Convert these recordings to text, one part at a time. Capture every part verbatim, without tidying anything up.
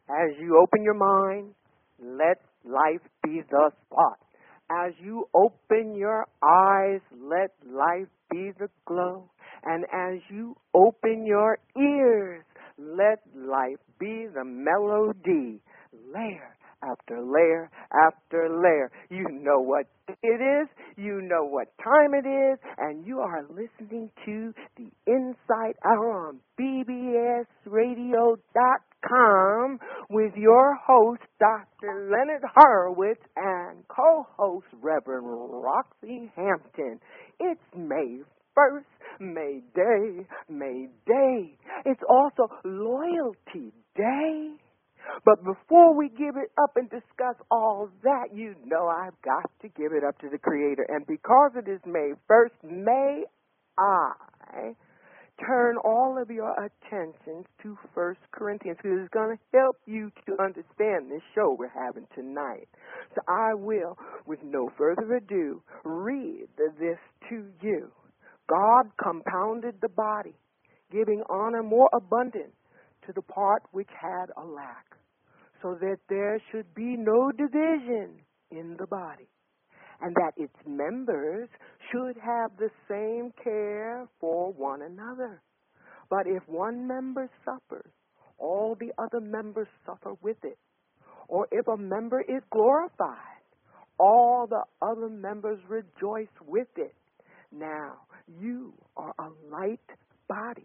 As you open your mind, let life be the spot. As you open your eyes, let life be the glow. And as you open your ears, let life be the melody. Layer after layer after layer. You know what it is, you know what time it is, and you are listening to the Insight Hour on B B S radio dot com with your host, Doctor Leonard Horowitz, and co-host, Reverend Roxy Hampton. It's May first, May Day, May Day. It's also Loyalty Day. But before we give it up and discuss all that, you know I've got to give it up to the Creator. And because it is May first, may I turn all of your attentions to First Corinthians, because it's going to help you to understand this show we're having tonight. So I will, with no further ado, read this to you. God compounded the body, giving honor more abundant to the part which had a lack, so that there should be no division in the body, and that its members should have the same care for one another. But if one member suffers, all the other members suffer with it. Or if a member is glorified, all the other members rejoice with it. Now, you are a light body,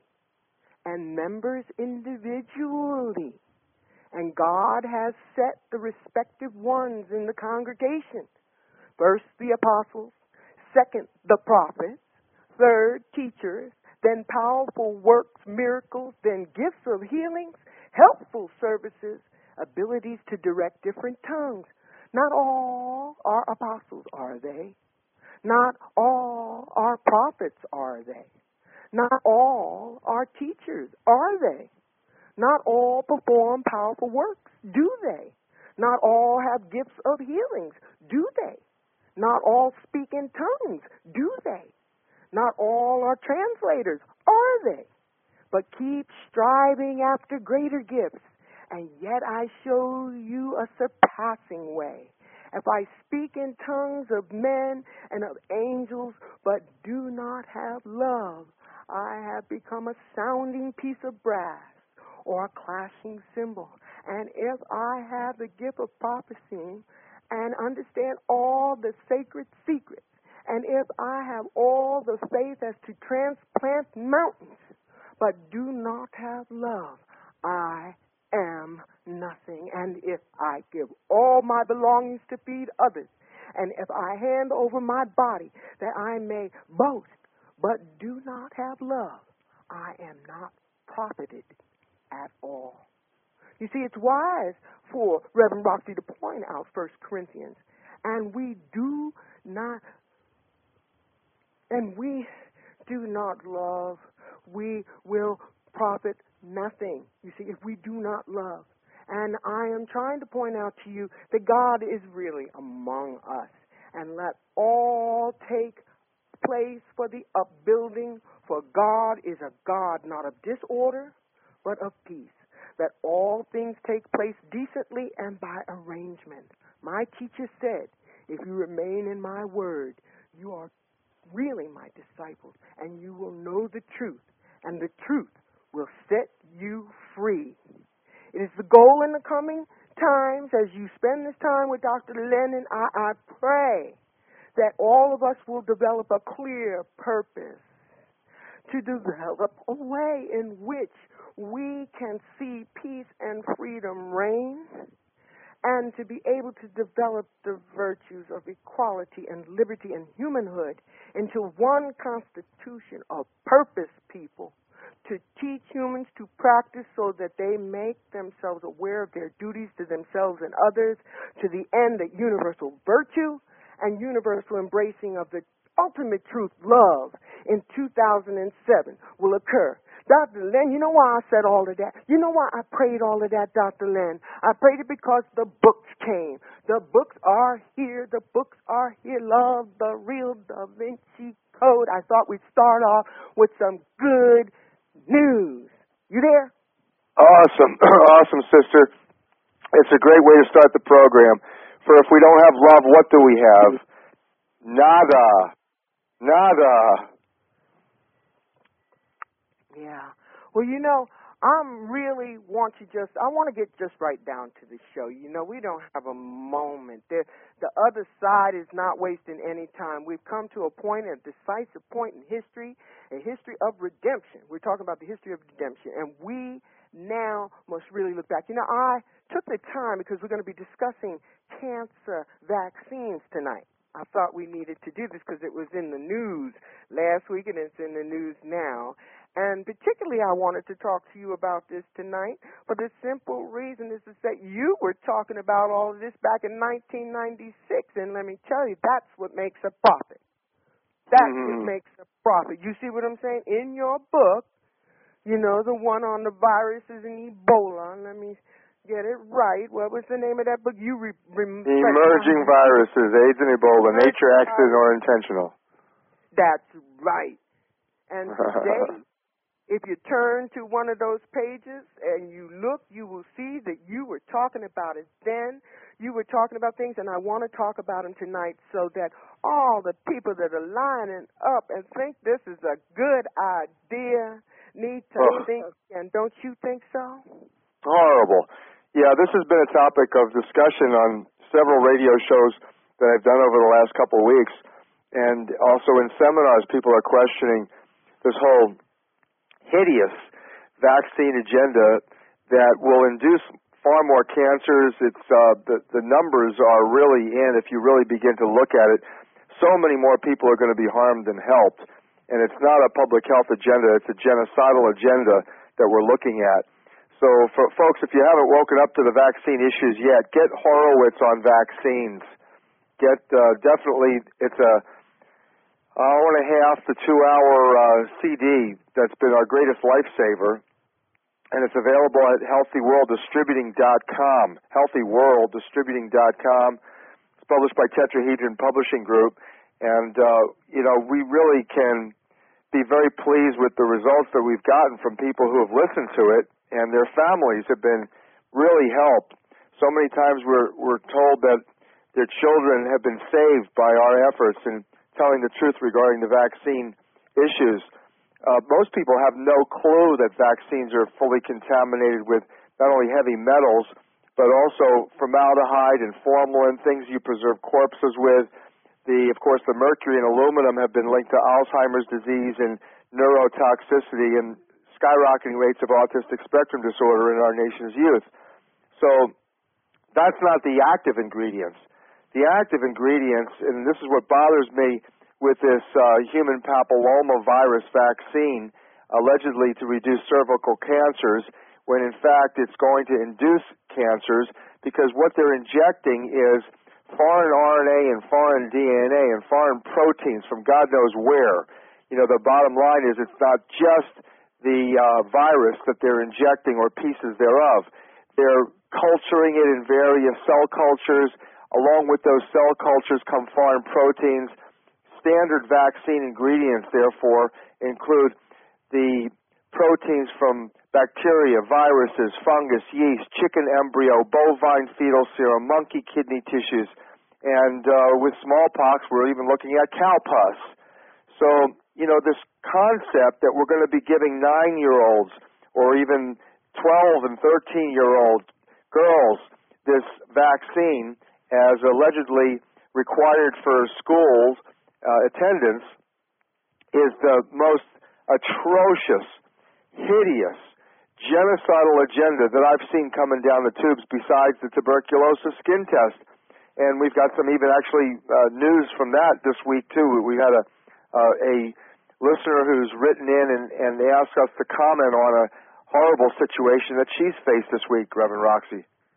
and members individually. And God has set the respective ones in the congregation. First, the apostles. Second, the prophets. Third, teachers. Then powerful works, miracles. Then gifts of healings, helpful services, abilities to direct different tongues. Not all are apostles, are they? Not all are prophets, are they? Not all are teachers, are they? Not all perform powerful works, do they? Not all have gifts of healings, do they? Not all speak in tongues, do they? Not all are translators, are they? But keep striving after greater gifts, and yet I show you a surpassing way. If I speak in tongues of men and of angels, but do not have love, I have become a sounding piece of brass or a clashing cymbal. And if I have the gift of prophecy and understand all the sacred secrets, and if I have all the faith as to transplant mountains, but do not have love, I am nothing. And if I give all my belongings to feed others, and if I hand over my body that I may boast, but do not have love, I am not profited at all. You see, it's wise for Reverend Roxy to point out First Corinthians, and we do not, and we do not love, we will profit nothing. You see, if we do not love. And I am trying to point out to you that God is really among us, and let all take place for the upbuilding, for God is a God not of disorder, but of peace, that all things take place decently and by arrangement. My teacher said, if you remain in my word, you are really my disciples, and you will know the truth, and the truth will set you free. It is the goal in the coming times, as you spend this time with Doctor Lennon, I, I pray that all of us will develop a clear purpose, to develop a way in which we can see peace and freedom reign, and to be able to develop the virtues of equality and liberty and humanhood into one constitution of purpose, people, to teach humans to practice so that they make themselves aware of their duties to themselves and others, to the end that universal virtue and universal embracing of the ultimate truth, love, in two thousand seven will occur. Doctor Len, you know why I said all of that? You know why I prayed all of that, Doctor Len? I prayed it because the books came. The books are here. The books are here. Love, the real Da Vinci Code. I thought we'd start off with some good news. You there? Awesome. Awesome, sister. It's a great way to start the program. For if we don't have love, what do we have? Nada. Nada. Yeah. Well, you know, I'm really want to just, I want to get just right down to the show. You know, we don't have a moment. There, the other side is not wasting any time. We've come to a point, a decisive point in history, a history of redemption. We're talking about the history of redemption. And we now must really look back. You know, I took the time because we're going to be discussing cancer vaccines tonight. I thought we needed to do this because it was in the news last week and it's in the news now. And particularly I wanted to talk to you about this tonight for the simple reason is that you were talking about all of this back in nineteen ninety-six. And let me tell you, that's what makes a profit. That's mm-hmm. what makes a profit. You see what I'm saying? In your book, you know, the one on the viruses and Ebola. Let me get it right. What was the name of that book? You re- re- Emerging viruses, AIDS and Ebola, nature, accident, or intentional. That's right. And today, if you turn to one of those pages and you look, you will see that you were talking about it then. You were talking about things, and I want to talk about them tonight so that all the people that are lining up and think this is a good idea need to oh. think, and don't you think so? Horrible. Yeah, this has been a topic of discussion on several radio shows that I've done over the last couple of weeks, and also in seminars, people are questioning this whole hideous vaccine agenda that will induce far more cancers. It's uh, the the numbers are really in. If you really begin to look at it, so many more people are going to be harmed than helped, and it's not a public health agenda. It's a genocidal agenda that we're looking at. So, for folks, if you haven't woken up to the vaccine issues yet, get Horowitz on vaccines. Get uh, definitely. It's a hour and a half to two-hour uh, C D that's been our greatest lifesaver, and it's available at healthy world distributing dot com, healthy world distributing dot com. It's published by Tetrahedron Publishing Group, and, uh, you know, we really can be very pleased with the results that we've gotten from people who have listened to it, and their families have been really helped. So many times we're, we're told that their children have been saved by our efforts in telling the truth regarding the vaccine issues. Uh, most people have no clue that vaccines are fully contaminated with not only heavy metals, but also formaldehyde and formalin, things you preserve corpses with. The, of course, the mercury and aluminum have been linked to Alzheimer's disease and neurotoxicity and skyrocketing rates of autistic spectrum disorder in our nation's youth. So that's not the active ingredients. The active ingredients, and this is what bothers me with this uh, human papilloma virus vaccine, allegedly to reduce cervical cancers, when in fact it's going to induce cancers, because what they're injecting is foreign R N A and foreign D N A and foreign proteins from God knows where. You know, the bottom line is it's not just the uh, virus that they're injecting or pieces thereof. They're culturing it in various cell cultures. Along with those cell cultures come foreign proteins. Standard vaccine ingredients, therefore, include the proteins from bacteria, viruses, fungus, yeast, chicken embryo, bovine fetal serum, monkey kidney tissues, and uh, with smallpox, we're even looking at cow pus. So, you know, this concept that we're going to be giving nine-year-olds or even twelve and thirteen-year-old girls this vaccine as allegedly required for schools uh, attendance is the most atrocious, hideous, genocidal agenda that I've seen coming down the tubes besides the tuberculosis skin test. And we've got some even actually uh, news from that this week, too. We had a uh, a listener who's written in and, and asked us to comment on a horrible situation that she's faced this week, Reverend Roxy.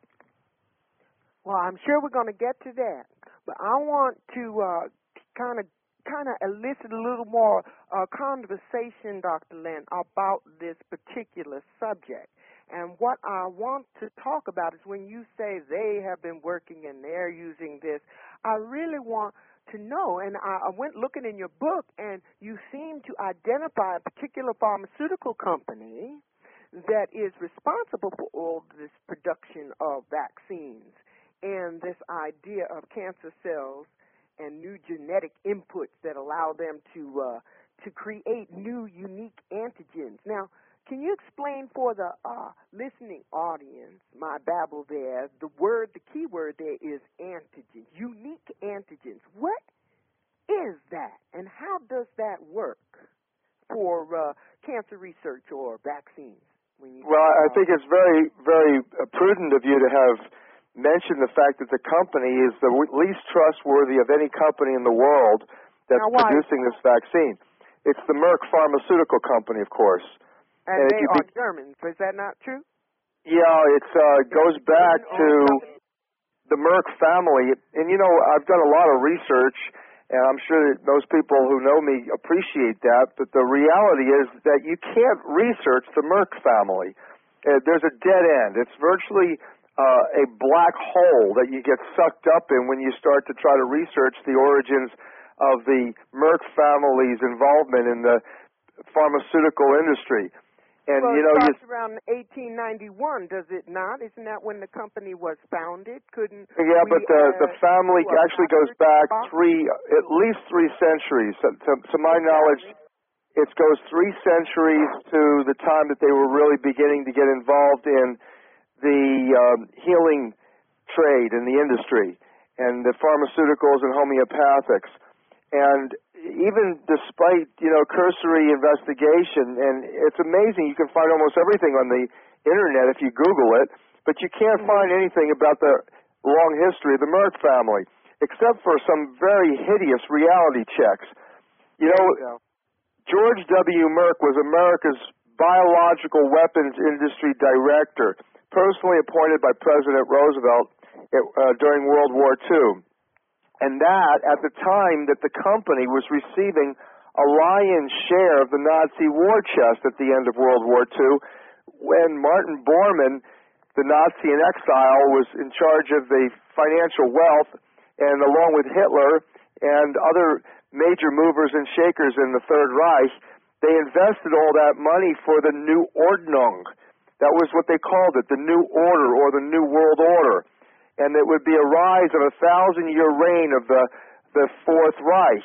Well, I'm sure we're going to get to that. But I want to kind of kind of elicit a little more uh, conversation, Doctor Lynn, about this particular subject. And what I want to talk about is when you say they have been working and they're using this, I really want to know, and I, I went looking in your book, and you seem to identify a particular pharmaceutical company that is responsible for all this production of vaccines and this idea of cancer cells and new genetic inputs that allow them to uh, to create new unique antigens. Now, can you explain for the uh, listening audience, my babble there, the word, the key word there is antigens, unique antigens. What is that, and how does that work for uh, cancer research or vaccines? When you well, I think it's very, very prudent of you to have mentioned the fact that the company is the least trustworthy of any company in the world that's now, why? producing this vaccine. It's the Merck Pharmaceutical Company, of course. And, and they are be- Germans. Is that not true? Yeah, it uh, goes back to the Merck family. And, you know, I've done a lot of research, and I'm sure that most people who know me appreciate that, but the reality is that you can't research the Merck family. Uh, there's a dead end. It's virtually uh, a black hole that you get sucked up in when you start to try to research the origins of the Merck family's involvement in the pharmaceutical industry. And, well, you know, it you, starts around eighteen ninety-one, does it not? Isn't that when the company was founded? Couldn't yeah, we, but the uh, the family do a actually goes back box? three, at least three centuries. To, to, to my knowledge, it goes three centuries to the time that they were really beginning to get involved in the um, healing trade in the industry and the pharmaceuticals and homeopathics. And even despite, you know, cursory investigation, and it's amazing, you can find almost everything on the internet if you Google it, but you can't Mm-hmm. find anything about the long history of the Merck family, except for some very hideous reality checks. You know, you George W. Merck was America's biological weapons industry director, personally appointed by President Roosevelt uh, during World War Two. And that, at the time that the company was receiving a lion's share of the Nazi war chest at the end of World War Two, when Martin Bormann, the Nazi in exile, was in charge of the financial wealth, and along with Hitler and other major movers and shakers in the Third Reich, they invested all that money for the New Ordnung. That was what they called it, the New Order or the New World Order. And it would be a rise of a thousand-year reign of the, the Fourth Reich.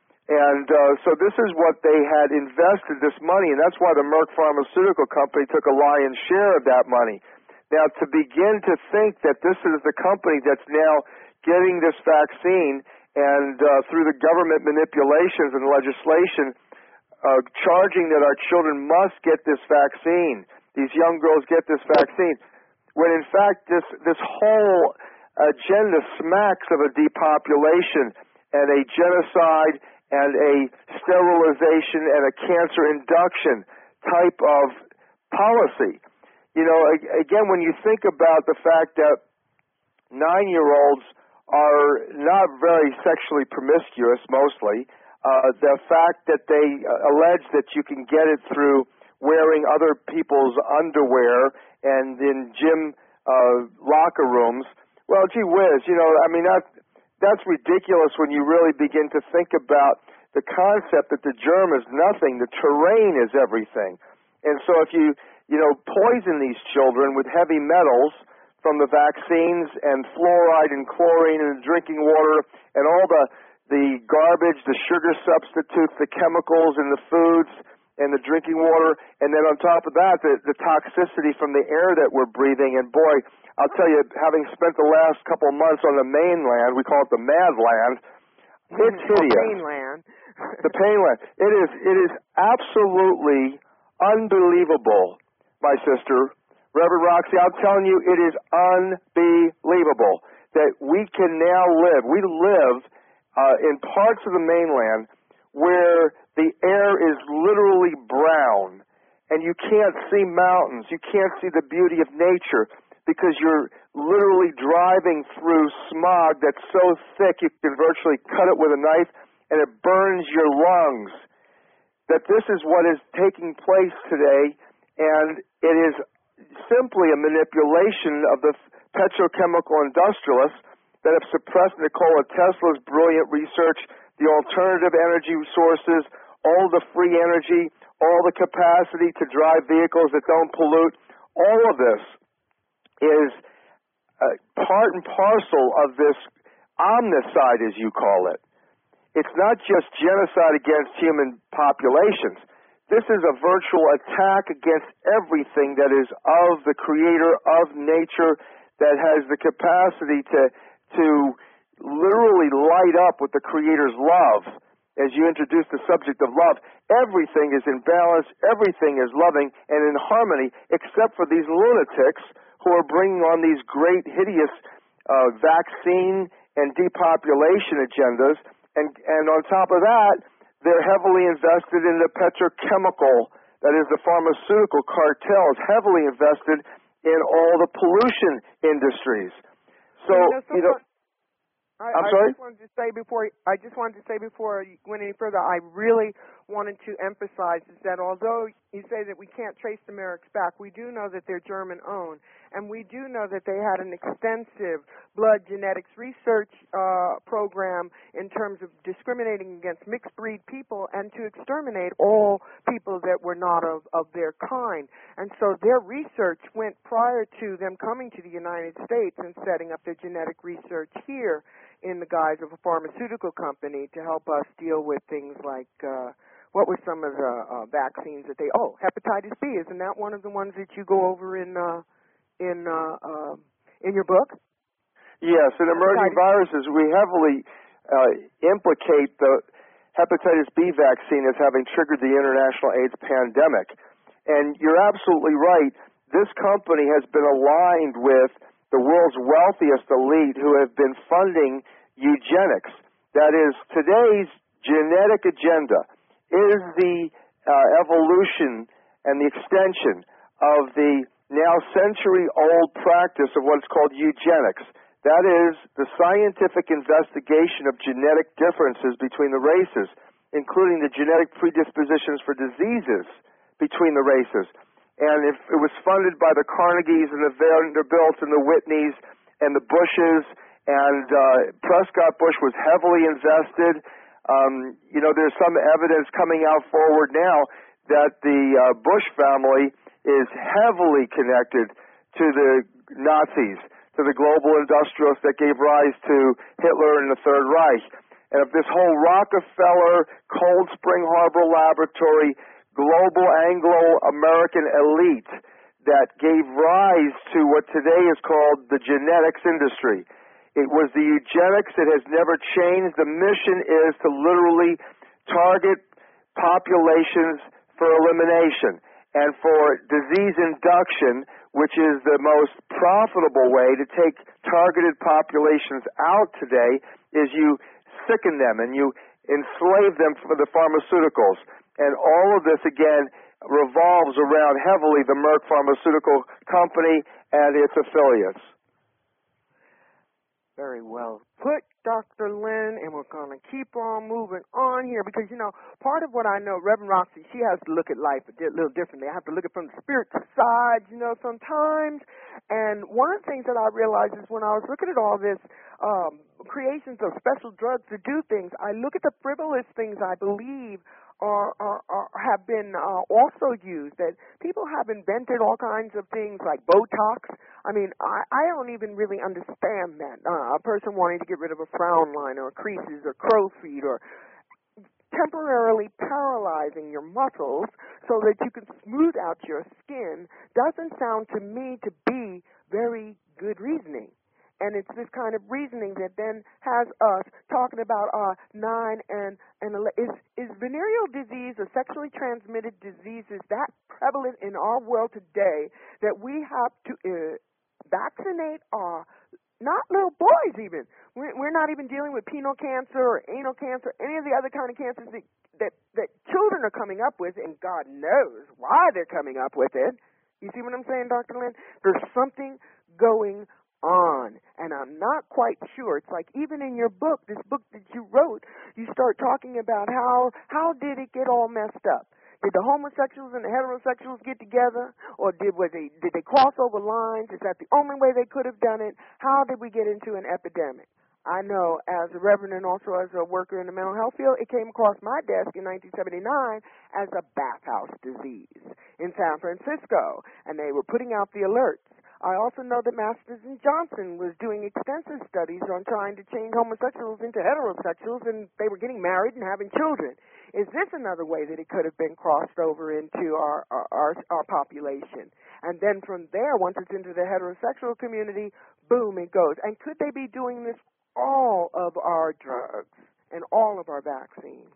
And uh, so this is what they had invested this money, and that's why the Merck Pharmaceutical Company took a lion's share of that money. Now, to begin to think that this is the company that's now getting this vaccine and uh, through the government manipulations and legislation, uh, charging that our children must get this vaccine, these young girls get this vaccine, when in fact this this whole agenda smacks of a depopulation and a genocide and a sterilization and a cancer induction type of policy. You know, again, when you think about the fact that nine-year-olds are not very sexually promiscuous, mostly, uh, the fact that they allege that you can get it through wearing other people's underwear and in gym uh, locker rooms. Well, gee whiz, you know, I mean, that, that's ridiculous when you really begin to think about the concept that the germ is nothing, the terrain is everything. And so if you, you know, poison these children with heavy metals from the vaccines and fluoride and chlorine in the drinking water and all the, the garbage, the sugar substitutes, the chemicals in the foods, and the drinking water, and then on top of that, the, the toxicity from the air that we're breathing. And boy, I'll tell you, having spent the last couple of months on the mainland, we call it the Mad Land, it's hideous. The Painland. The Painland. It is, it is absolutely unbelievable, my sister, Reverend Roxy. I'm telling you, it is unbelievable that we can now live. We live uh, in parts of the mainland where the air is literally brown, and you can't see mountains, you can't see the beauty of nature, because you're literally driving through smog that's so thick you can virtually cut it with a knife, and it burns your lungs. That this is what is taking place today, and it is simply a manipulation of the petrochemical industrialists that have suppressed Nikola Tesla's brilliant research, the alternative energy sources, all the free energy, all the capacity to drive vehicles that don't pollute. All of this is uh, part and parcel of this omnicide, as you call it. It's not just genocide against human populations. This is a virtual attack against everything that is of the Creator, of nature, that has the capacity to to literally light up with the Creator's love. As you introduce the subject of love, everything is in balance, everything is loving and in harmony, except for these lunatics who are bringing on these great, hideous uh, vaccine and depopulation agendas. And, and on top of that, they're heavily invested in the petrochemical, that is the pharmaceutical cartels, heavily invested in all the pollution industries. So, you know, I, I'm I sorry? just wanted to say before I just wanted to say before you went any further, I really wanted to emphasize is that although you say that we can't trace the Merricks back, we do know that they're German-owned, and we do know that they had an extensive blood genetics research uh, program in terms of discriminating against mixed-breed people and to exterminate all people that were not of, of their kind. And so their research went prior to them coming to the United States and setting up their genetic research here in the guise of a pharmaceutical company to help us deal with things like uh, what were some of the uh, vaccines that they oh hepatitis B, isn't that one of the ones that you go over in uh, in uh, uh, in your book? Yes, in emerging viruses, we heavily uh, implicate the hepatitis B vaccine as having triggered the international AIDS pandemic. And you're absolutely right. This company has been aligned with the world's wealthiest elite who have been funding eugenics. That is, today's genetic agenda is the uh, evolution and the extension of the now century-old practice of what's called eugenics. That is the scientific investigation of genetic differences between the races, including the genetic predispositions for diseases between the races. And if it was funded by the Carnegies and the Vanderbilts and the Whitneys and the Bushes, and uh, Prescott Bush was heavily invested. Um, you know, there's some evidence coming out forward now that the uh, Bush family is heavily connected to the Nazis, to the global industrialists that gave rise to Hitler and the Third Reich. And if this whole Rockefeller, Cold Spring Harbor Laboratory, global Anglo-American elite that gave rise to what today is called the genetics industry. It was the eugenics that has never changed. The mission is to literally target populations for elimination. And for disease induction, which is the most profitable way to take targeted populations out today, is you sicken them and you enslave them for the pharmaceuticals. And all of this, again, revolves around heavily the Merck Pharmaceutical Company and its affiliates. Very well put, Doctor Lynn, and we're going to keep on moving on here because, you know, part of what I know, Reverend Roxy, she has to look at life a little differently. I have to look at it from the spiritual side, you know, sometimes. And one of the things that I realized is when I was looking at all this um, creations of special drugs to do things, I look at the frivolous things I believe Are, are, are have been uh, also used, that people have invented all kinds of things like Botox. I mean, I, I don't even really understand that. Uh, a person wanting to get rid of a frown line or creases or crow's feet or temporarily paralyzing your muscles so that you can smooth out your skin doesn't sound to me to be very good reasoning. And it's this kind of reasoning that then has us talking about uh, nine and and is is venereal disease or sexually transmitted diseases that prevalent in our world today that we have to uh, vaccinate our not little boys even. We're, we're not even dealing with penile cancer or anal cancer, any of the other kind of cancers that, that that children are coming up with, and God knows why they're coming up with it. You see what I'm saying, Doctor Lynn? There's something going on, and I'm not quite sure. It's like even in your book, this book that you wrote, you start talking about how how did it get all messed up? Did the homosexuals and the heterosexuals get together, or did was they did they cross over lines? Is that the only way they could have done it? How did we get into an epidemic? I know as a reverend and also as a worker in the mental health field, it came across my desk in nineteen seventy-nine as a bathhouse disease in San Francisco, and they were putting out the alerts. I also know that Masters and Johnson was doing extensive studies on trying to change homosexuals into heterosexuals, and they were getting married and having children. Is this another way that it could have been crossed over into our, our, our, our population? And then from there, once it's into the heterosexual community, boom, it goes. And could they be doing this all of our drugs and all of our vaccines?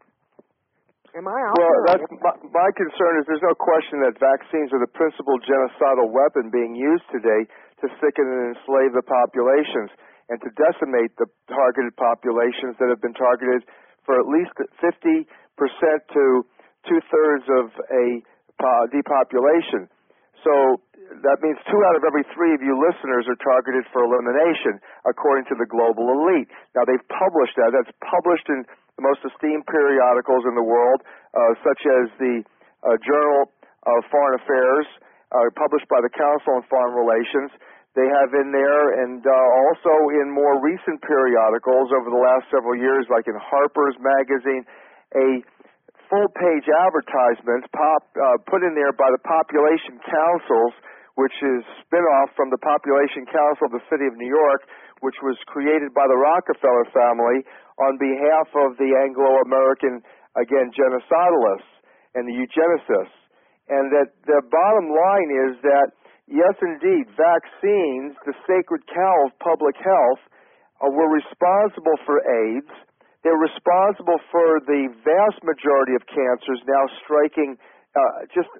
Am I out Well, there? that's my, my concern is there's no question that vaccines are the principal genocidal weapon being used today to sicken and enslave the populations and to decimate the targeted populations that have been targeted for at least fifty percent to two-thirds of a uh, depopulation. So that means two out of every three of you listeners are targeted for elimination, according to the global elite. Now, they've published that. That's published in the most esteemed periodicals in the world, uh, such as the uh, Journal of Foreign Affairs, uh, published by the Council on Foreign Relations. They have in there, and uh, also in more recent periodicals over the last several years, like in Harper's Magazine, a full-page advertisement pop, uh, put in there by the Population Councils, which is spin-off from the Population Council of the City of New York, which was created by the Rockefeller family on behalf of the Anglo-American, again, genocidalists and the eugenicists. And that the bottom line is that, yes, indeed, vaccines, the sacred cow of public health, uh, were responsible for AIDS. They're responsible for the vast majority of cancers now striking uh, just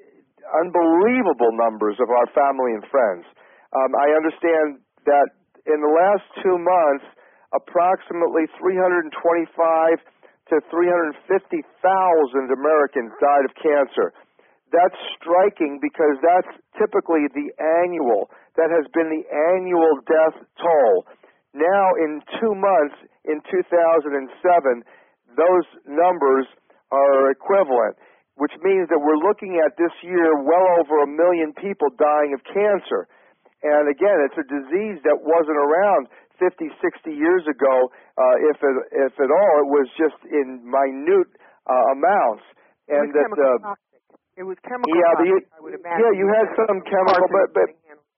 unbelievable numbers of our family and friends. Um, I understand that in the last two months, approximately three hundred twenty-five to three hundred fifty thousand Americans died of cancer. That's striking because that's typically the annual, that has been the annual death toll. Now, in two months, in two thousand seven, those numbers are equivalent, which means that we're looking at this year well over a million people dying of cancer. And again, it's a disease that wasn't around fifty, sixty years ago, uh, if, it, if at all. It was just in minute uh, amounts. And it was that chemical uh, toxic. It was chemical yeah, toxic, you, I would imagine. yeah, you had some chemical, but, but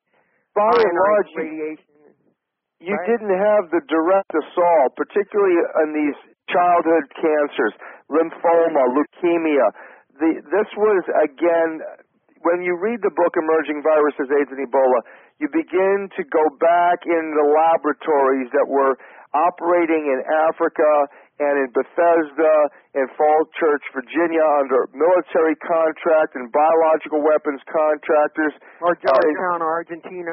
by and large, radiation. You right? didn't have the direct assault, particularly in these childhood cancers, lymphoma, leukemia. The, this was, again, when you read the book Emerging Viruses, AIDS, and Ebola, you begin to go back in the laboratories that were operating in Africa and in Bethesda and Falls Church, Virginia, under military contract and biological weapons contractors. Or Georgetown, uh, or Argentina.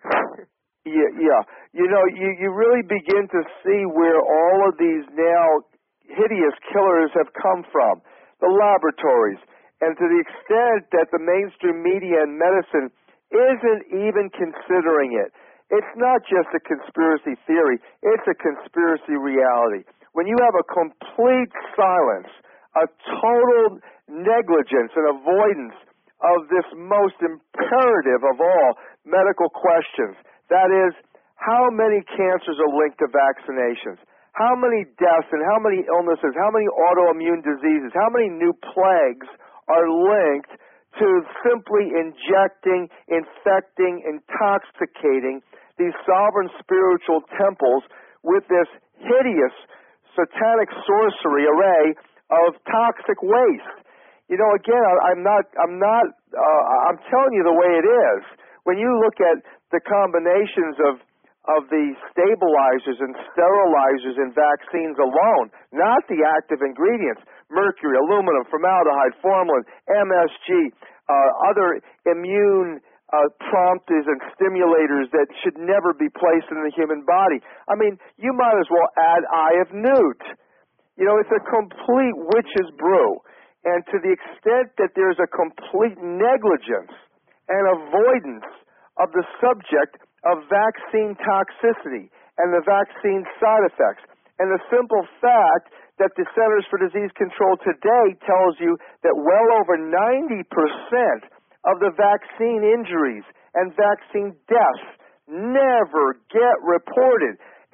Yeah, yeah. You know, you, you really begin to see where all of these now hideous killers have come from, the laboratories. And to the extent that the mainstream media and medicine isn't even considering it, it's not just a conspiracy theory, it's a conspiracy reality. When you have a complete silence, a total negligence and avoidance of this most imperative of all medical questions, that is, how many cancers are linked to vaccinations? How many deaths and how many illnesses, how many autoimmune diseases, how many new plagues are linked to simply injecting, infecting, intoxicating these sovereign spiritual temples with this hideous satanic sorcery array of toxic waste? You know, again, I'm not, I'm not, uh, I'm telling you the way it is. When you look at the combinations of of the stabilizers and sterilizers in vaccines alone, not the active ingredients, mercury, aluminum, formaldehyde, formalin, M S G, uh, other immune uh, prompters and stimulators that should never be placed in the human body. I mean, you might as well add eye of newt. You know, it's a complete witch's brew. And to the extent that there's a complete negligence and avoidance of the subject of vaccine toxicity and the vaccine side effects. And the simple fact that the Centers for Disease Control today tells you that well over ninety percent of the vaccine injuries and vaccine deaths never get reported.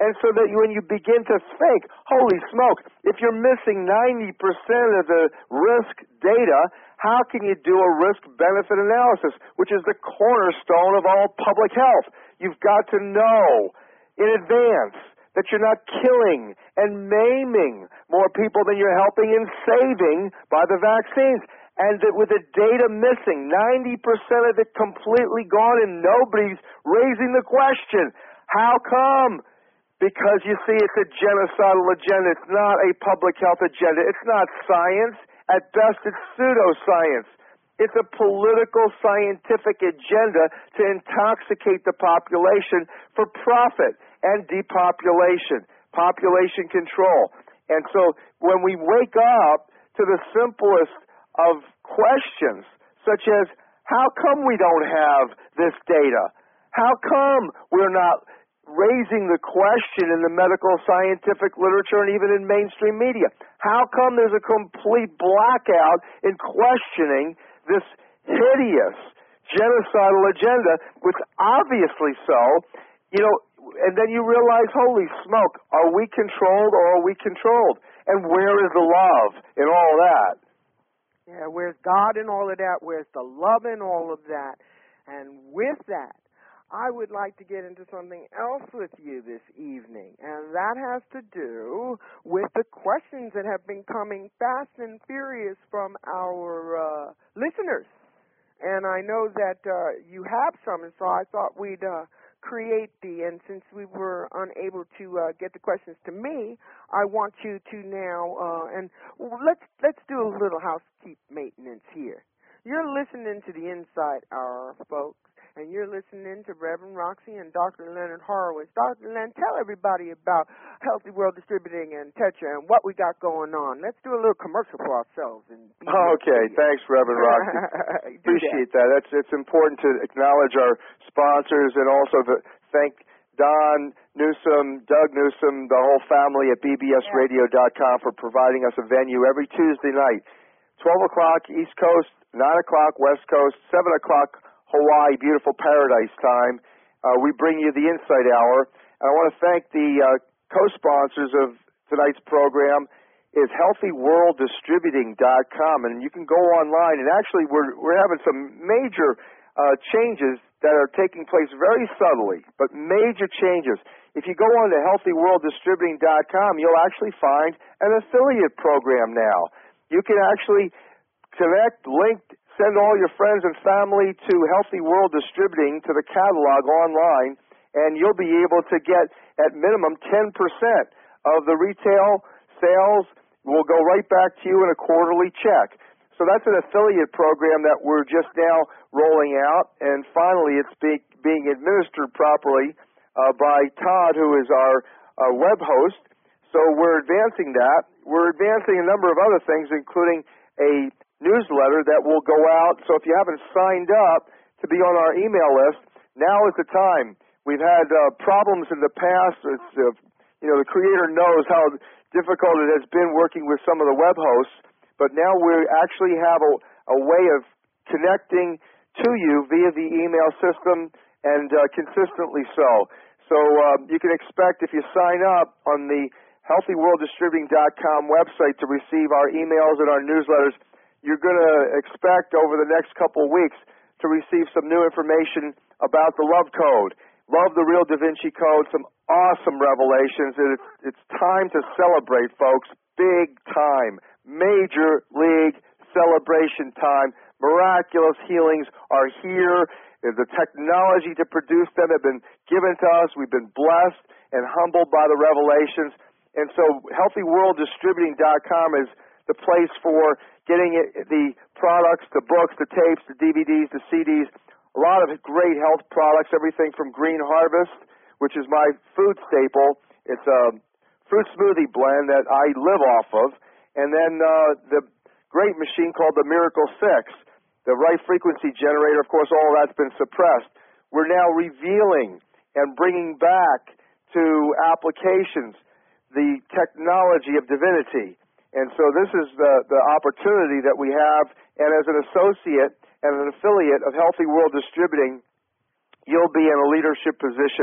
And so that you, when you begin to think, holy smoke, if you're missing ninety percent of the risk data, how can you do a risk-benefit analysis, which is the cornerstone of all public health? You've got to know in advance that you're not killing and maiming more people than you're helping and saving by the vaccines. And that with the data missing, ninety percent of it completely gone, and nobody's raising the question, how come? Because, you see, it's a genocidal agenda. It's not a public health agenda. It's not science. At best, it's pseudoscience. It's a political, scientific agenda to intoxicate the population for profit and depopulation, population control. And so when we wake up to the simplest of questions, such as, how come we don't have this data? How come we're not raising the question in the medical scientific literature and even in mainstream media? How come there's a complete blackout in questioning this hideous genocidal agenda, which obviously so, you know, and then you realize, holy smoke, are we controlled or are we controlled? And where is the love in all of that? Yeah, where's God in all of that? Where's the love in all of that? And with that, I would like to get into something else with you this evening, and that has to do with the questions that have been coming fast and furious from our uh, listeners. And I know that uh, you have some, and so I thought we'd uh, create the, and since we were unable to uh, get the questions to me, I want you to now, uh, and let's, let's do a little housekeep maintenance here. You're listening to the Inside Hour, folks. And you're listening to Reverend Roxy and Doctor Leonard Horowitz. Doctor Len, tell everybody about Healthy World Distributing and Tetra and what we got going on. Let's do a little commercial for ourselves. And okay, thanks, Reverend Roxy. Appreciate that. that. That's it's important to acknowledge our sponsors and also to thank Don Newsom, Doug Newsom, the whole family at B B S radio dot com for providing us a venue every Tuesday night, twelve o'clock East Coast, nine o'clock West Coast, seven o'clock Hawaii, beautiful paradise time. Uh, we bring you the Insight Hour. And I want to thank the uh, co-sponsors of tonight's program is Healthy World Distributing dot com. And you can go online, and actually we're, we're having some major uh, changes that are taking place very subtly, but major changes. If you go on to Healthy World Distributing dot com, you'll actually find an affiliate program now. You can actually connect, link, send all your friends and family to Healthy World Distributing, to the catalog online, and you'll be able to get, at minimum, ten percent of the retail sales will go right back to you in a quarterly check. So that's an affiliate program that we're just now rolling out, and finally it's be, being administered properly uh, by Todd, who is our uh, web host. So we're advancing that. We're advancing a number of other things, including a newsletter that will go out. So if you haven't signed up to be on our email list, now is the time. We've had uh, problems in the past. It's, uh, you know, the Creator knows how difficult it has been working with some of the web hosts, but now we actually have a, a way of connecting to you via the email system, and uh, consistently so. So uh, you can expect, if you sign up on the Healthy World Distributing dot com website to receive our emails and our newsletters, you're going to expect over the next couple of weeks to receive some new information about the Love Code. Love the Real Da Vinci Code, some awesome revelations. It's, it's time to celebrate, folks, big time, major league celebration time. Miraculous healings are here. The technology to produce them have been given to us. We've been blessed and humbled by the revelations. And so Healthy World Distributing dot com is the place for getting it, the products, the books, the tapes, the D V Ds, the C Ds, a lot of great health products, everything from Green Harvest, which is my food staple. It's a fruit smoothie blend that I live off of. And then uh, the great machine called the Miracle six, the right frequency generator. Of course, all of that's been suppressed. We're now revealing and bringing back to applications the technology of divinity. And so this is the, the opportunity that we have, and as an associate and an affiliate of Healthy World Distributing, you'll be in a leadership position.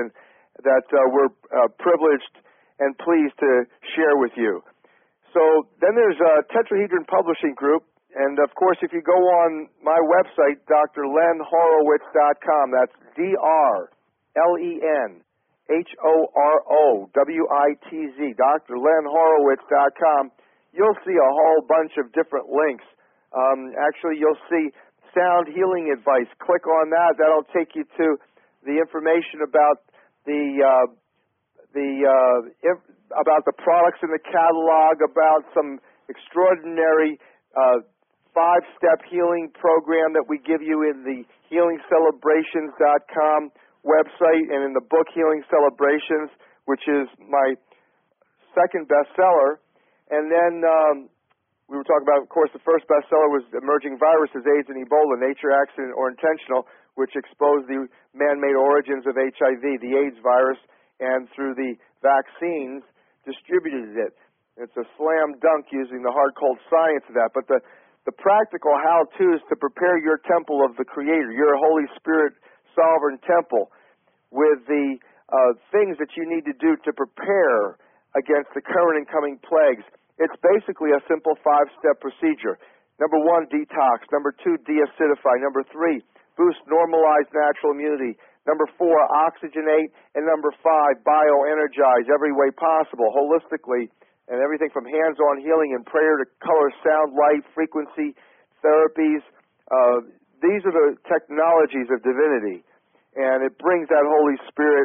that uh, we're uh, privileged and pleased to share with you. So then there's a Tetrahedron Publishing Group, and of course if you go on my website, D R Len Horowitz dot com, that's D R L E N H O R O W I T Z, D R Len Horowitz dot com, you'll see a whole bunch of different links. Um, actually, you'll see sound healing advice. Click on that. That'll take you to the information about the uh, the uh, inf- about the products in the catalog, about some extraordinary uh, five-step healing program that we give you in the healing celebrations dot com website and in the book Healing Celebrations, which is my second bestseller. And then um, we were talking about, of course, the first bestseller was Emerging Viruses, AIDS and Ebola, Nature, Accident, or Intentional, which exposed the man-made origins of H I V, the AIDS virus, and through the vaccines, distributed it. It's a slam dunk using the hard-cold science of that. But the, the practical how-tos to prepare your temple of the Creator, your Holy Spirit sovereign temple, with the uh, things that you need to do to prepare against the current and coming plagues. It's basically a simple five-step procedure. Number one, detox. Number two, deacidify. Number three, boost normalized natural immunity. Number four, oxygenate. And number five, bioenergize every way possible, holistically, and everything from hands-on healing and prayer to color, sound, light, frequency, therapies. Uh, these are the technologies of divinity, and it brings that Holy Spirit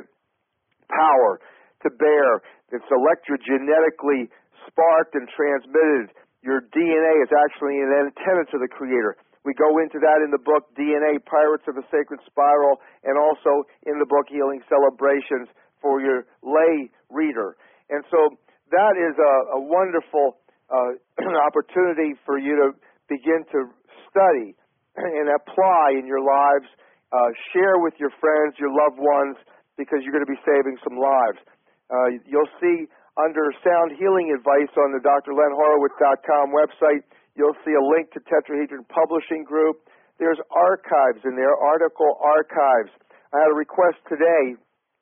power to bear. It's electrogenetically sparked and transmitted. Your D N A is actually an antenna to the Creator. We go into that in the book D N A, Pirates of the Sacred Spiral, and also in the book Healing Celebrations for your lay reader. And so that is a, a wonderful uh, opportunity for you to begin to study and apply in your lives, uh, share with your friends, your loved ones, because you're going to be saving some lives. Uh, you'll see under Sound Healing Advice on the D R Len Horowitz dot com website, you'll see a link to Tetrahedron Publishing Group. There's archives in there, article archives. I had a request today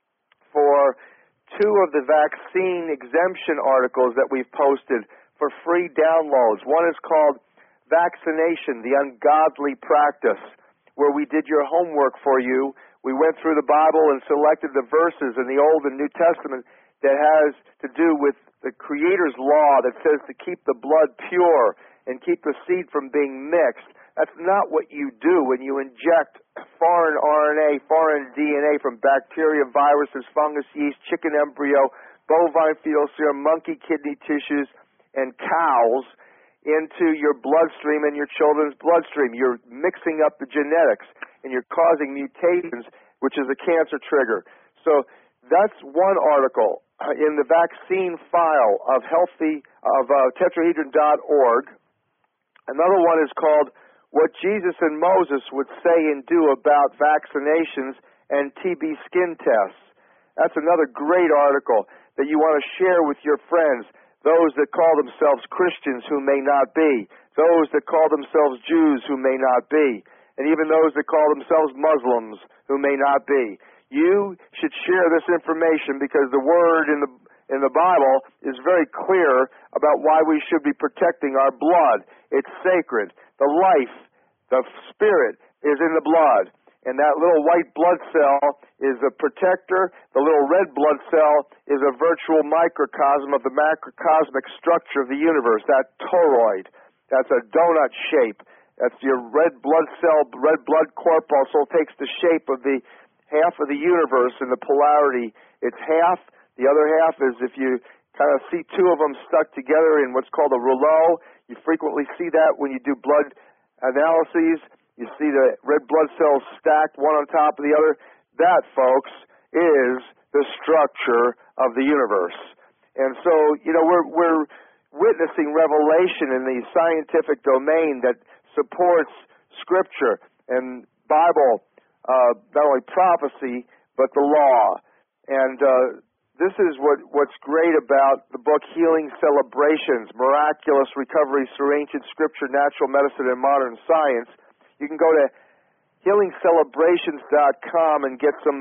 for two of the vaccine exemption articles that we've posted for free downloads. One is called Vaccination, the Ungodly Practice, where we did your homework for you. We went through the Bible and selected the verses in the Old and New Testament that has to do with the Creator's law that says to keep the blood pure and keep the seed from being mixed. That's not what you do when you inject foreign R N A, foreign D N A from bacteria, viruses, fungus, yeast, chicken embryo, bovine fetal serum, monkey kidney tissues, and cows into your bloodstream and your children's bloodstream. You're mixing up the genetics, and you're causing mutations, which is a cancer trigger. So that's one article in the vaccine file of healthy of uh, tetrahedron dot org. Another one is called What Jesus and Moses Would Say and Do About Vaccinations and T B Skin Tests. That's another great article that you want to share with your friends, those that call themselves Christians who may not be, those that call themselves Jews who may not be, and even those that call themselves Muslims who may not be. You should share this information because the Word in the in the Bible is very clear about why we should be protecting our blood. It's sacred. The life, the spirit, is in the blood. And that little white blood cell is a protector. The little red blood cell is a virtual microcosm of the macrocosmic structure of the universe, that toroid. That's a donut shape. That's your red blood cell, red blood corpuscle takes the shape of the half of the universe in the polarity. It's half. The other half is if you kind of see two of them stuck together in what's called a rouleau. You frequently see that when you do blood analyses. You see the red blood cells stacked one on top of the other. That, folks, is the structure of the universe. And so, you know, we're we're witnessing revelation in the scientific domain that supports Scripture and Bible, uh, not only prophecy, but the law. And uh, this is what, what's great about the book Healing Celebrations, Miraculous Recoveries Through Ancient Scripture, Natural Medicine, and Modern Science. You can go to healing celebrations dot com and get some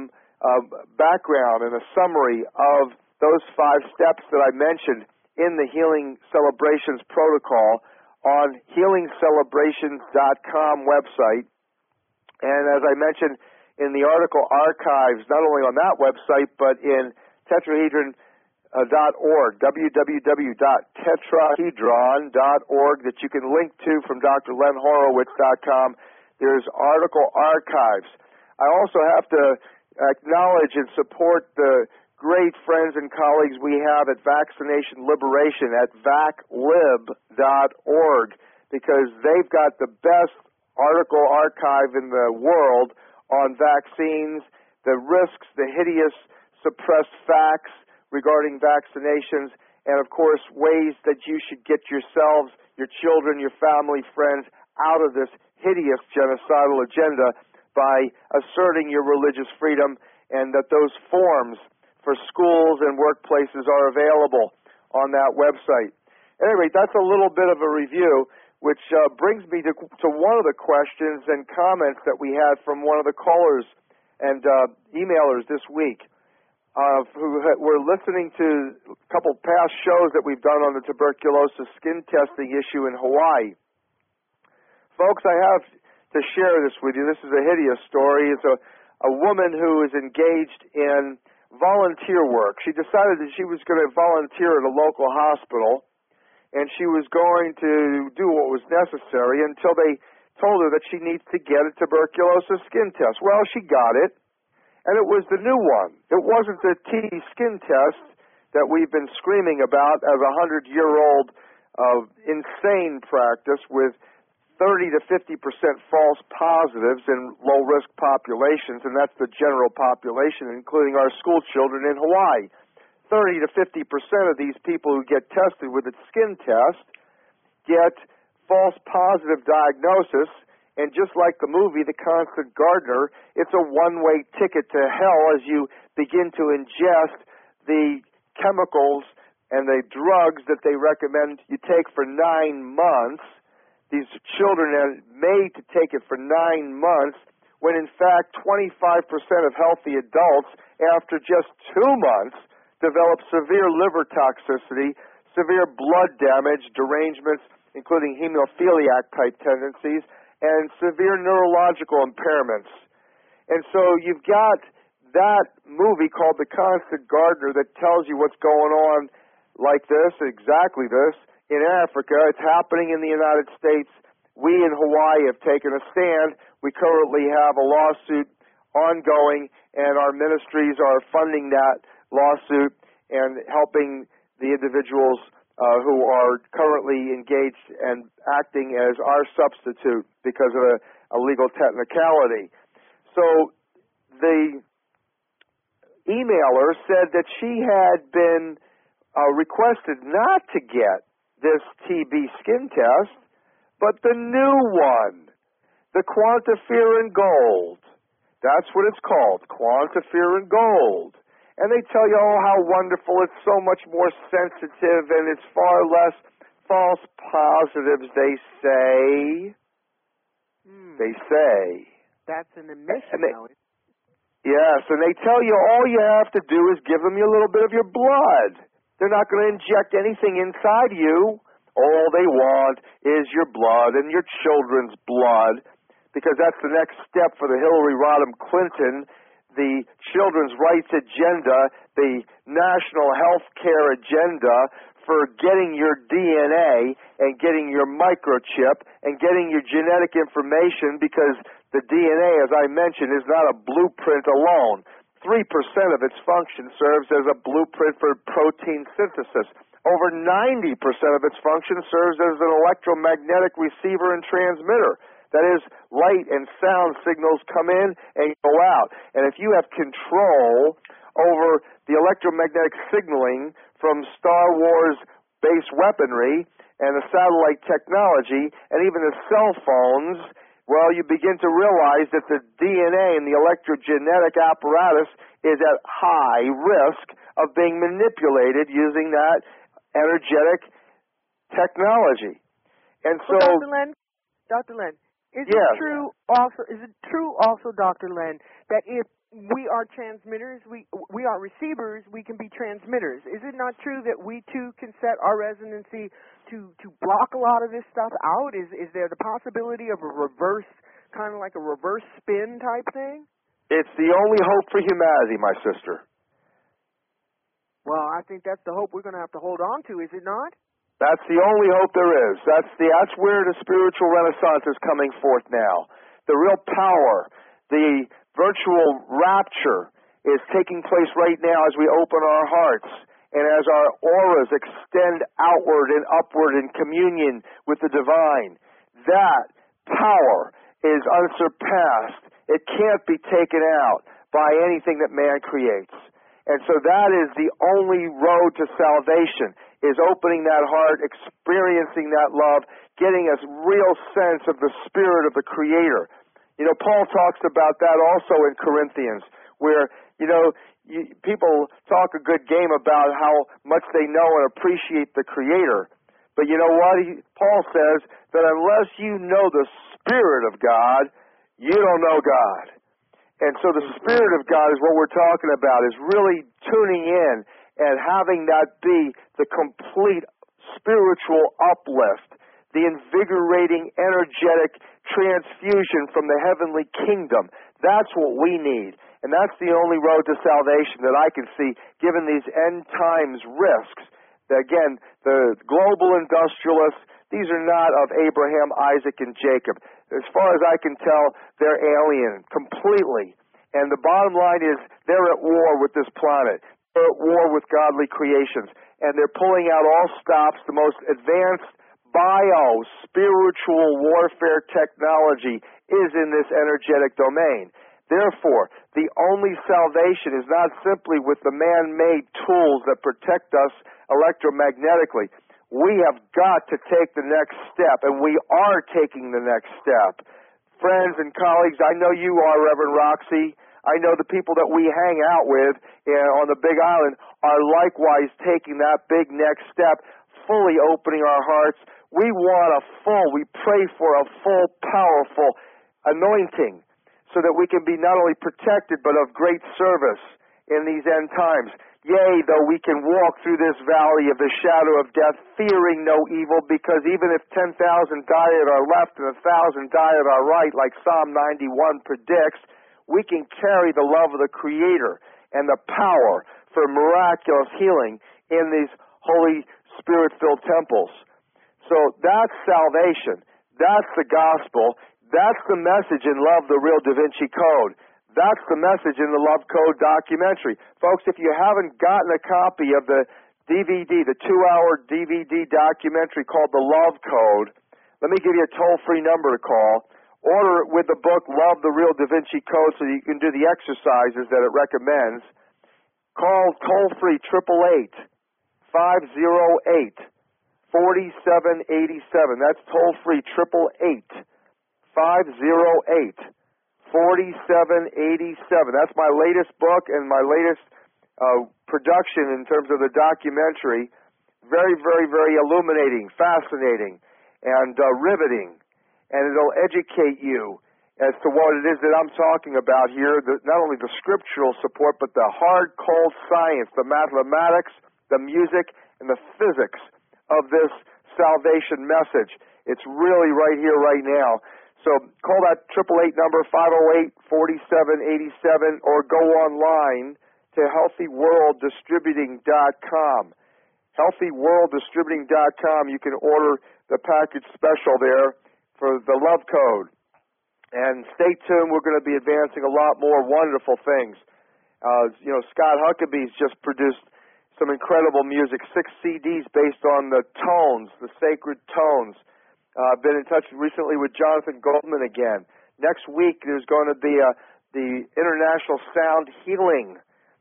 uh, background and a summary of those five steps that I mentioned in the Healing Celebrations protocol on healing celebrations dot com website. And as I mentioned in the article archives, not only on that website, but in tetrahedron dot org, w w w dot tetrahedron dot org, that you can link to from D R len horowitz dot com. There's article archives. I also have to acknowledge and support the great friends and colleagues we have at Vaccination Liberation at vac lib dot org, because they've got the best article archive in the world on vaccines, the risks, the hideous suppressed facts regarding vaccinations, and of course ways that you should get yourselves, your children, your family, friends out of this hideous genocidal agenda by asserting your religious freedom, and that those forms for schools and workplaces are available on that website. Anyway, that's a little bit of a review, which uh, brings me to, to one of the questions and comments that we had from one of the callers and uh, emailers this week, uh, who were listening to a couple past shows that we've done on the tuberculosis skin testing issue in Hawaii. Folks, I have to share this with you. This is a hideous story. It's a, a woman who is engaged in volunteer work. She decided that she was going to volunteer at a local hospital, and she was going to do what was necessary until they told her that she needs to get a tuberculosis skin test. Well, she got it, and it was the new one. It wasn't the T B skin test that we've been screaming about as a hundred-year-old uh, insane practice with thirty to fifty percent false positives in low-risk populations, and that's the general population, including our school children in Hawaii. thirty to fifty percent of these people who get tested with a skin test get false positive diagnosis, and just like the movie The Constant Gardener, it's a one-way ticket to hell as you begin to ingest the chemicals and the drugs that they recommend you take for nine months. These children are made to take it for nine months, when in fact twenty-five percent of healthy adults, after just two months, develop severe liver toxicity, severe blood damage, derangements, including hemophiliac-type tendencies, and severe neurological impairments. And so you've got that movie called The Constant Gardener that tells you what's going on like this, exactly this, in Africa. It's happening in the United States. We in Hawaii have taken a stand. We currently have a lawsuit ongoing, and our ministries are funding that lawsuit and helping the individuals uh, who are currently engaged and acting as our substitute because of a, a legal technicality. So the emailer said that she had been uh, requested not to get this T B skin test, but the new one, the QuantiFERON Gold. That's what it's called, QuantiFERON Gold. And they tell you, oh, how wonderful, it's so much more sensitive and it's far less false positives, they say. Hmm. They say. That's an admission, they, though. Yes, and they tell you all you have to do is give them a little bit of your blood. They're not going to inject anything inside you. All they want is your blood and your children's blood, because that's the next step for the Hillary Rodham Clinton, the children's rights agenda, the national health care agenda for getting your D N A and getting your microchip and getting your genetic information, because the D N A, as I mentioned, is not a blueprint alone. three percent of its function serves as a blueprint for protein synthesis. Over ninety percent of its function serves as an electromagnetic receiver and transmitter. That is, light and sound signals come in and go out. And if you have control over the electromagnetic signaling from Star Wars base weaponry and the satellite technology and even the cell phones, well, you begin to realize that the D N A and the electrogenetic apparatus is at high risk of being manipulated using that energetic technology. And so, well, Doctor Len, Doctor Len, is yes. it true also? Is it true also, Doctor Len, that if we are transmitters, we we are receivers, we can be transmitters. Is it not true that we too can set our resonancy to, to block a lot of this stuff out? Is is there the possibility of a reverse, kind of like a reverse spin type thing? It's the only hope for humanity, my sister. Well, I think that's the hope we're going to have to hold on to, is it not? That's the only hope there is. That's the that's where the spiritual renaissance is coming forth now. The real power, the virtual rapture is taking place right now as we open our hearts and as our auras extend outward and upward in communion with the divine. That power is unsurpassed. It can't be taken out by anything that man creates. And so that is the only road to salvation, is opening that heart, experiencing that love, getting a real sense of the spirit of the Creator. You know, Paul talks about that also in Corinthians, where, you know, you, people talk a good game about how much they know and appreciate the Creator. But you know what? He, Paul says that unless you know the Spirit of God, you don't know God. And so the Spirit of God is what we're talking about, is really tuning in and having that be the complete spiritual uplift, the invigorating, energetic transfusion from the heavenly kingdom. That's what we need. And that's the only road to salvation that I can see, given these end times risks. That, again, the global industrialists, these are not of Abraham, Isaac, and Jacob. As far as I can tell, they're alien completely. And the bottom line is they're at war with this planet. They're at war with godly creations. And they're pulling out all stops. The most advanced bio-spiritual warfare technology is in this energetic domain. Therefore, the only salvation is not simply with the man-made tools that protect us electromagnetically. We have got to take the next step, and we are taking the next step. Friends and colleagues, I know you are, Reverend Roxy. I know the people that we hang out with uh, on the Big Island are likewise taking that big next step, fully opening our hearts. We want a full, we pray for a full, powerful anointing so that we can be not only protected but of great service in these end times. Yea, though we can walk through this valley of the shadow of death, fearing no evil, because even if ten thousand die at our left and one thousand die at our right, like Psalm ninety-one predicts, we can carry the love of the Creator and the power for miraculous healing in these Holy Spirit-filled temples. So that's salvation. That's the gospel. That's the message in Love, the Real Da Vinci Code. That's the message in the Love Code documentary. Folks, if you haven't gotten a copy of the D V D, the two-hour D V D documentary called The Love Code, let me give you a toll-free number to call. Order it with the book Love, the Real Da Vinci Code, so you can do the exercises that it recommends. Call toll-free eight eight eight, five oh eight, four seven eight seven. That's toll-free eight eight eight, five oh eight, forty-seven eighty-seven. That's my latest book and my latest uh, production in terms of the documentary. Very, very, very illuminating, fascinating, and uh, riveting. And it'll educate you as to what it is that I'm talking about here, the, not only the scriptural support, but the hard, cold science, the mathematics, the music, and the physics of this salvation message. It's really right here, right now. So call that eight eight eight number, five oh eight, four seven eight seven, or go online to healthy world distributing dot com. healthy world distributing dot com. You can order the package special there for the Love Code. And stay tuned. We're going to be advancing a lot more wonderful things. Uh, you know, Scott Huckabee's just produced some incredible music, six C Ds based on the tones, the sacred tones. Uh, I've been in touch recently with Jonathan Goldman again. Next week, there's going to be a, the International Sound Healing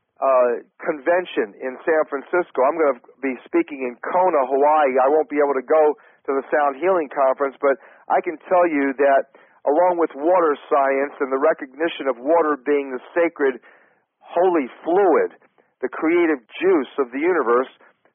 uh, Convention in San Francisco. I'm going to be speaking in Kona, Hawaii. I won't be able to go to the Sound Healing Conference, but I can tell you that along with water science and the recognition of water being the sacred, holy fluid, the creative juice of the universe,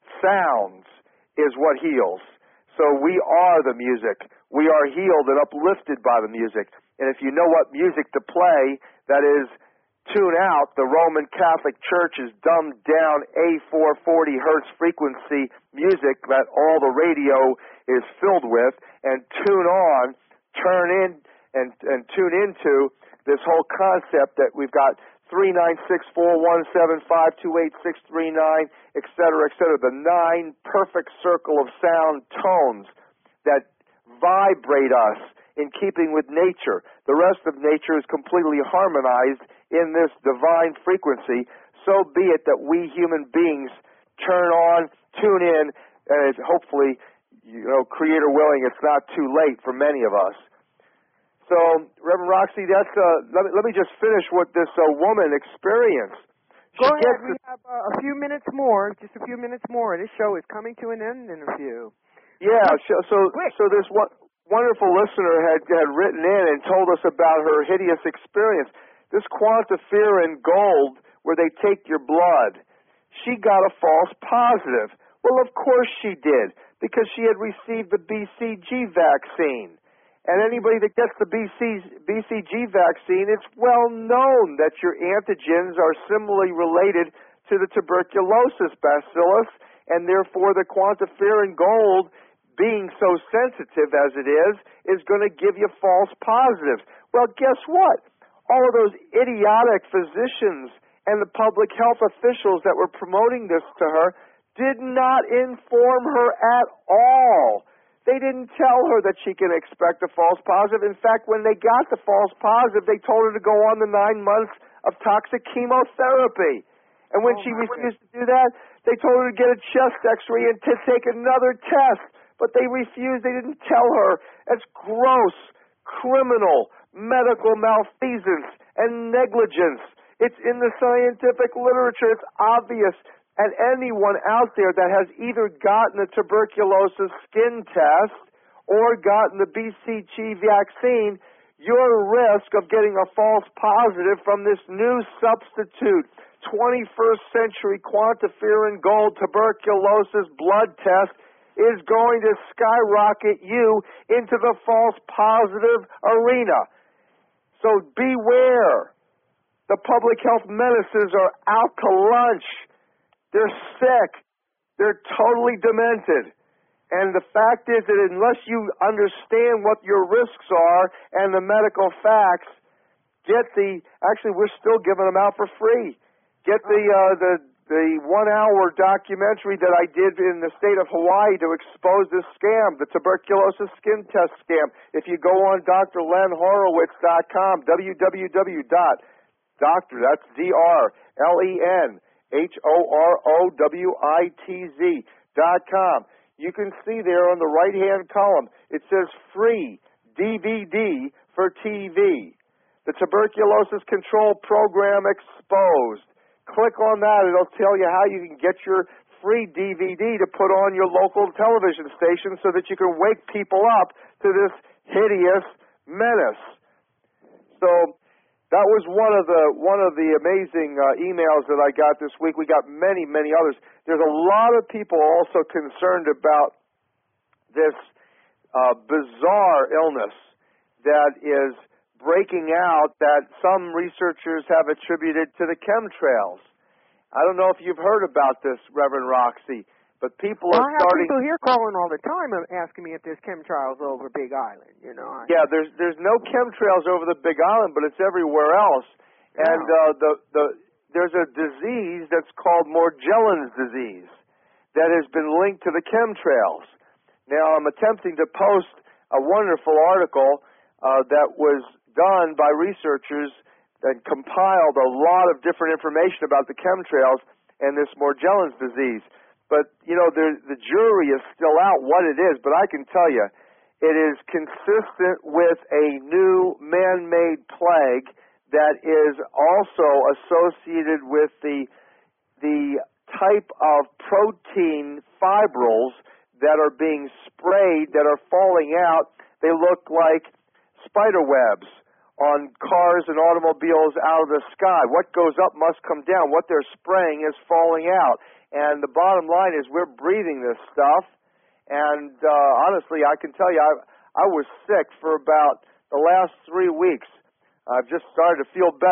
sounds is what heals. So we are the music. We are healed and uplifted by the music. And if you know what music to play that is tune out the Roman Catholic Church's dumbed down A four forty hertz frequency music that all the radio is filled with, and tune on, turn in, and, and tune into this whole concept that we've got three nine six, four one seven, five two eight, six three nine, et cetera, et cetera, the nine perfect circle of sound tones that vibrate us in keeping with nature. The rest of nature is completely harmonized in this divine frequency. So be it that we human beings turn on, tune in, and hopefully, you know, Creator willing, it's not too late for many of us. So, Reverend Roxy, that's uh, let me let me just finish what this uh, woman experienced. Go she ahead. We have uh, a few minutes more. Just a few minutes more. This show is coming to an end in a few. Yeah. So so, so this one wonderful listener had had written in and told us about her hideous experience. This quantiferin gold, where they take your blood, she got a false positive. Well, of course she did, because she had received the B C G vaccine. And anybody that gets the B C G vaccine, it's well known that your antigens are similarly related to the tuberculosis bacillus, and therefore the quantiferin gold, being so sensitive as it is, is going to give you false positives. Well, guess what? All of those idiotic physicians and the public health officials that were promoting this to her did not inform her at all. They didn't tell her that she can expect a false positive. In fact, when they got the false positive, they told her to go on the nine months of toxic chemotherapy. And when oh, she refused to do that, they told her to get a chest x-ray and to take another test. But they refused. They didn't tell her. It's gross, criminal, medical malfeasance, and negligence. It's in the scientific literature. It's obvious. And anyone out there that has either gotten a tuberculosis skin test or gotten the B C G vaccine, you're at risk of getting a false positive from this new substitute, twenty-first century quantiferin gold tuberculosis blood test is going to skyrocket you into the false positive arena. So beware. The public health menaces are out to lunch. They're sick. They're totally demented. And the fact is that unless you understand what your risks are and the medical facts, get the, actually we're still giving them out for free. Get the, uh, the, the one hour documentary that I did in the state of Hawaii to expose this scam, the tuberculosis skin test scam. If you go on D R len horowitz dot com, w w w dot doctor, that's D R L E N H O R O W I T Z dot com. You can see there on the right-hand column, it says free D V D for T V. The Tuberculosis Control Program Exposed. Click on that. It'll tell you how you can get your free D V D to put on your local television station so that you can wake people up to this hideous menace. So that was one of the one of the amazing uh, emails that I got this week. We got many, many others. There's a lot of people also concerned about this uh, bizarre illness that is breaking out that some researchers have attributed to the chemtrails. I don't know if you've heard about this, Reverend Roxy, but people well, are I have starting. people here calling all the time asking me if there's chemtrails over Big Island. You know. I... Yeah, there's there's no chemtrails over the Big Island, but it's everywhere else. Yeah. And uh, the the there's a disease that's called Morgellons disease that has been linked to the chemtrails. Now, I'm attempting to post a wonderful article uh, that was done by researchers that compiled a lot of different information about the chemtrails and this Morgellons disease. But, you know, the, the jury is still out what it is, but I can tell you it is consistent with a new man-made plague that is also associated with the the type of protein fibrils that are being sprayed, that are falling out. They look like spider webs on cars and automobiles out of the sky. What goes up must come down. What they're spraying is falling out. And the bottom line is we're breathing this stuff. And uh, honestly, I can tell you, I, I was sick for about the last three weeks. I've just started to feel better.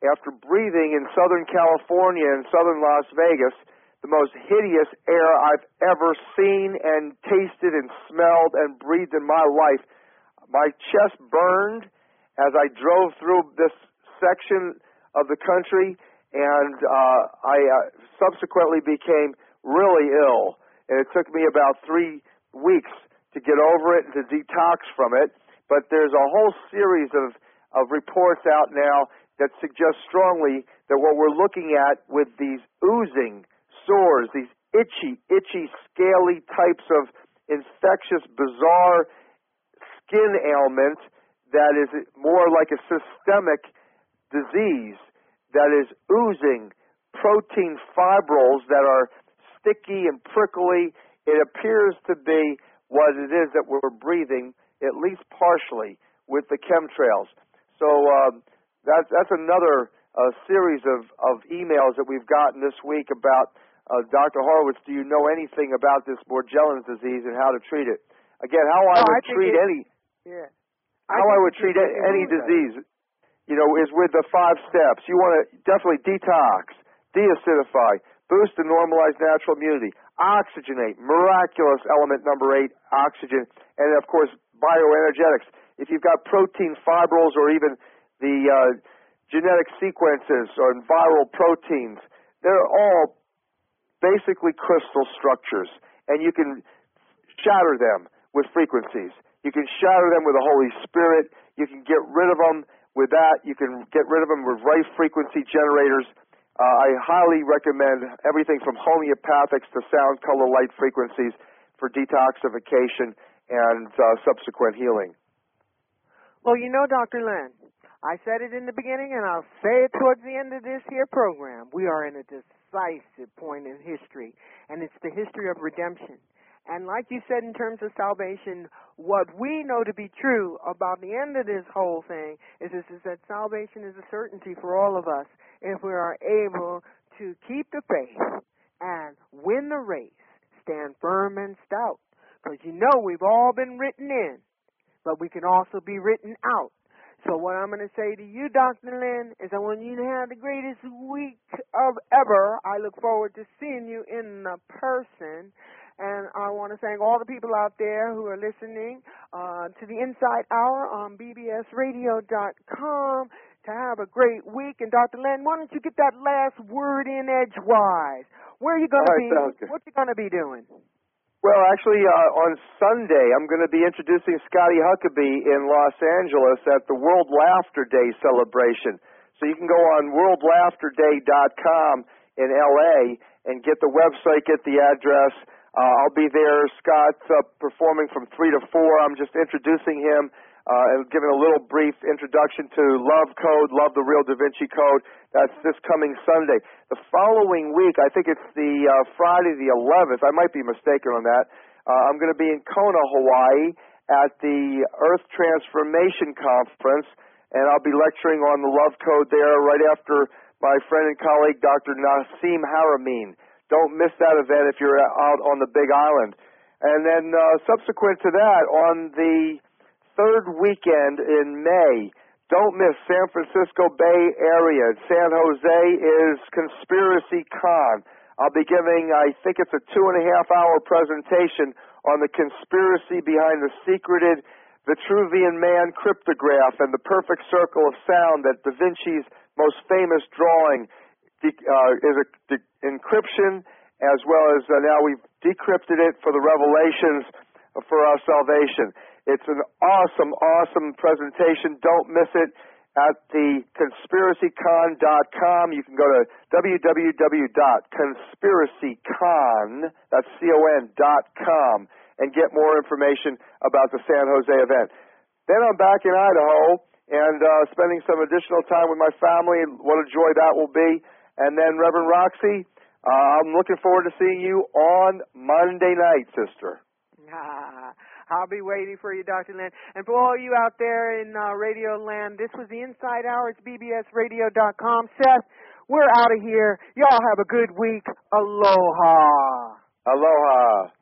after breathing in Southern California and Southern Las Vegas the most hideous air I've ever seen and tasted and smelled and breathed in my life. My chest burned as I drove through this section of the country, and uh, I uh, subsequently became really ill. And it took me about three weeks to get over it and to detox from it. But there's a whole series of, of reports out now that suggest strongly that what we're looking at with these oozing sores, these itchy, itchy, scaly types of infectious, bizarre skin ailment that is more like a systemic disease that is oozing protein fibrils that are sticky and prickly. It appears to be what it is that we're breathing, at least partially, with the chemtrails. So um, that's, that's another uh, series of, of emails that we've gotten this week about Uh, Doctor Horowitz, do you know anything about this Morgellons disease and how to treat it? Again, how I oh, would I treat it, any yeah. how I, I would treat any, any disease, you know, is with the five steps. You want to definitely detox, deacidify, boost and normalize natural immunity, oxygenate, miraculous element number eight, oxygen, and of course bioenergetics. If you've got protein fibrils or even the uh, genetic sequences or viral proteins, they're all basically crystal structures, and you can shatter them with frequencies. You can shatter them with the Holy Spirit. You can get rid of them with that. You can get rid of them with right frequency generators. Uh, I highly recommend everything from homeopathics to sound, color, light frequencies for detoxification and uh, subsequent healing. Well, you know, Doctor Len, I said it in the beginning, and I'll say it towards the end of this here program. We are in a decisive point in history, and it's the history of redemption. And like you said in terms of salvation, what we know to be true about the end of this whole thing is, is, is that salvation is a certainty for all of us if we are able to keep the faith and win the race, stand firm and stout. Because you know we've all been written in, but we can also be written out. So what I'm going to say to you, Doctor Lynn, is I want you to have the greatest week of ever. I look forward to seeing you in person. And I want to thank all the people out there who are listening uh, to the Inside Hour on B B S radio dot com to have a great week. And Doctor Lynn, why don't you get that last word in edgewise? Where are you going to be? What you going to be doing? Well, actually, uh, on Sunday, I'm going to be introducing Scotty Huckabee in Los Angeles at the World Laughter Day celebration. So you can go on world laughter day dot com in L A and get the website, get the address. Uh, I'll be there. Scott's uh, performing from three to four. I'm just introducing him uh, and giving a little brief introduction to Love Code, Love the Real Da Vinci Code. That's this coming Sunday. The following week, I think it's the uh, Friday the eleventh. I might be mistaken on that. Uh, I'm going to be in Kona, Hawaii at the Earth Transformation Conference, and I'll be lecturing on the Love Code there right after my friend and colleague, Doctor Nassim Haramein. Don't miss that event if you're out on the Big Island. And then uh, subsequent to that, on the third weekend in May, don't miss San Francisco Bay Area. San Jose is Conspiracy Con. I'll be giving, I think it's a two and a half hour presentation on the conspiracy behind the secreted Vitruvian Man cryptograph and the perfect circle of sound that Da Vinci's most famous drawing uh, is a de- encryption, as well as uh, now we've decrypted it for the revelations for our salvation. It's an awesome, awesome presentation. Don't miss it at the conspiracy con dot com. You can go to w w w dot conspiracy con, that's C O N, dot com, and get more information about the San Jose event. Then I'm back in Idaho and uh, spending some additional time with my family. What a joy that will be. And then, Reverend Roxy, uh, I'm looking forward to seeing you on Monday night, sister. Ah, I'll be waiting for you, Doctor Lynn. And for all you out there in uh, Radio Land, this was the Inside Hour. It's b b s radio dot com. Seth, we're out of here. Y'all have a good week. Aloha. Aloha.